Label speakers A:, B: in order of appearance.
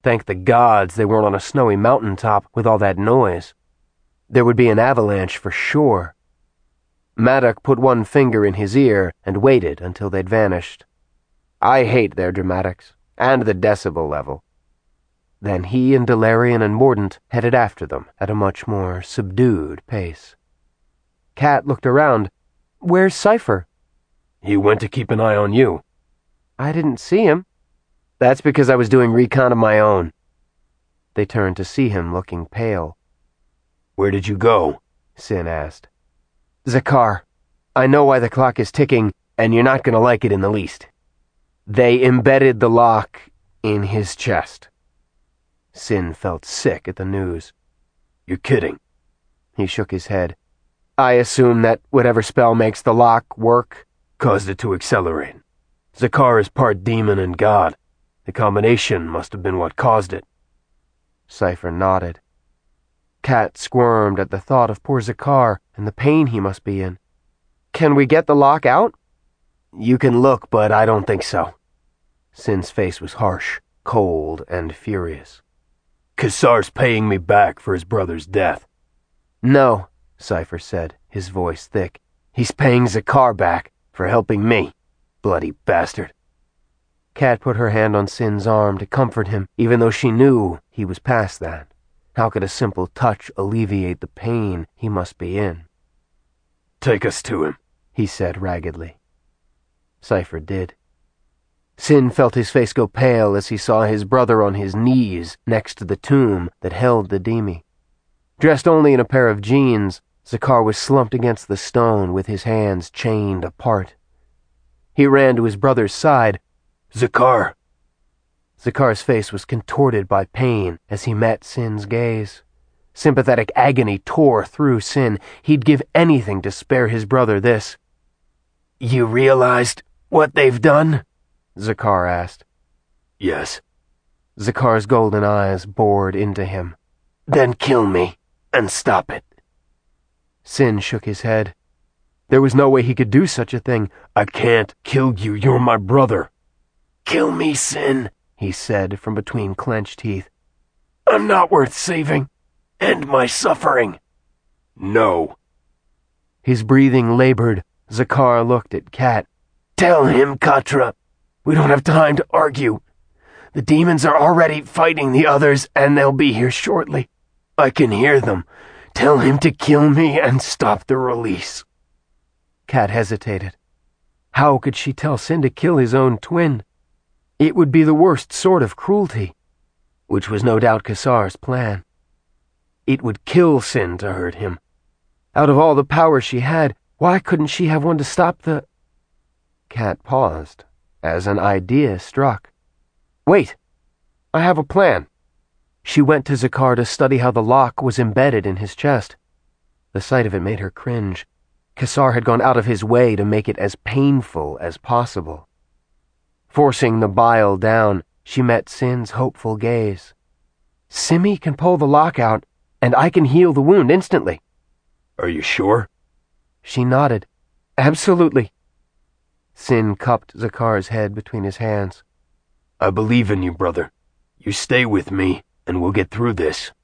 A: Thank the gods they weren't on a snowy mountaintop with all that noise. There would be an avalanche for sure. Maddock put one finger in his ear and waited until they'd vanished. I hate their dramatics, and the decibel level. Then he and Delarian and Mordaunt headed after them at a much more subdued pace. Kat looked around. Where's Cypher?
B: He went to keep an eye on you.
A: I didn't see him. That's because I was doing recon of my own. They turned to see him looking pale.
B: Where did you go?
A: Sin asked. Zakar, I know why the clock is ticking, and you're not going to like it in the least. They embedded the lock in his chest. Sin felt sick at the news.
B: You're kidding.
A: He shook his head. I assume that whatever spell makes the lock work
B: caused it to accelerate. Zakar is part demon and god. The combination must have been what caused it.
A: Cypher nodded. Kat squirmed at the thought of poor Zakar and the pain he must be in. Can we get the lock out?
B: You can look, but I don't think so.
A: Sin's face was harsh, cold, and furious.
B: Kassar's paying me back for his brother's death.
A: No, Cypher said, his voice thick. He's paying Zakar back for helping me. Bloody bastard. Kat put her hand on Sin's arm to comfort him, even though she knew he was past that. How could a simple touch alleviate the pain he must be in?
B: Take us to him,
A: he said raggedly. Cypher did. Sin felt his face go pale as he saw his brother on his knees next to the tomb that held the Demi. Dressed only in a pair of jeans, Zakar was slumped against the stone with his hands chained apart. He ran to his brother's side.
B: Zakar!
A: Zakar's face was contorted by pain as he met Sin's gaze. Sympathetic agony tore through Sin. He'd give anything to spare his brother this.
B: You realized what they've done?
A: Zakar asked.
B: Yes.
A: Zakar's golden eyes bored into him.
B: Then kill me, and stop it.
A: Sin shook his head. There was no way he could do such a thing.
B: I can't kill you, you're my brother. Kill me, Sin, he said from between clenched teeth. I'm not worth saving. End my suffering. No.
A: His breathing labored. Zakar looked at Kat.
B: Tell him, Katra. We don't have time to argue. The demons are already fighting the others, and they'll be here shortly. I can hear them. Tell him to kill me and stop the release.
A: Kat hesitated. How could she tell Sin to kill his own twin? It would be the worst sort of cruelty, which was no doubt Kassar's plan. It would kill Sin to hurt him. Out of all the power she had, why couldn't she have one to stop the... Kat paused as an idea struck. Wait, I have a plan. She went to Zakar to study how the lock was embedded in his chest. The sight of it made her cringe. Kassar had gone out of his way to make it as painful as possible. Forcing the bile down, she met Sin's hopeful gaze. Simi can pull the lock out, and I can heal the wound instantly.
B: Are you sure?
A: She nodded. Absolutely. Sin cupped Zakar's head between his hands.
B: I believe in you, brother. You stay with me, and we'll get through this.